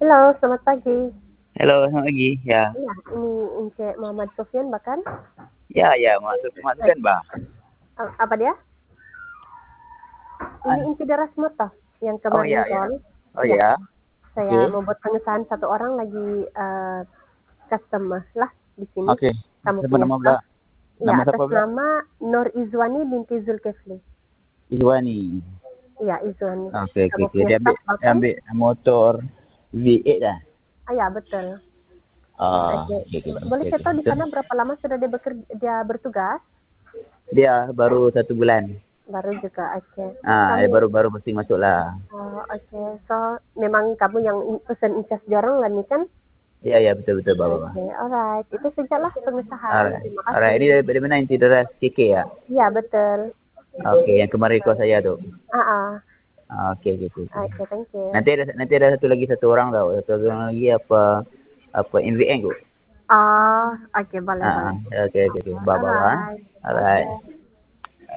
Halo, selamat pagi. Halo, selamat pagi. Ya, Iya, ini Encik Muhammad Sofyan bahkan. ya, masukkan, Bang. Apa dia? Ini Encik Deras Mata yang Oh, kemarin ya, ya. call. Oh, Ya, ya. saya Oke. mau buat pengesahan satu orang lagi customer lah di sini. Oke. Kamu Siapa punya nama pula? staff. Ya, Nama atas siapa pula? nama Nur Izwani binti Zulkifli. Izwani. Iya, Izwani. Oke, oke, Kamu oke. punya Dia staff bahkan? ambil motor V8 dah. Ya, betul. Oh, Oke. oke, oke, Boleh oke, saya tahu di oke. sana berapa lama sudah dia bertugas? Dia baru 1 bulan. Baru juga, oke. Dia Kamu baru mesti masuk lah. Oh, oke. So, memang kamu yang pesen incas jorong lah nih kan? Ya, ya, betul, Bapak. Oke, alright. Itu sajalah pengesahan. Alright. Terima Alright, kasih. ini dari mana Inti Deras KK ya? Iya, betul. Oke, yang kemarin call saya tuh. Ah, Oke, oke, oke. oke, thank you. Nanti ada satu orang tau. Satu orang lagi apa MVN tu. Oh, oke, boleh, boleh. Oke, oke, oke. Bye, bye. Alright. Alright. Oke.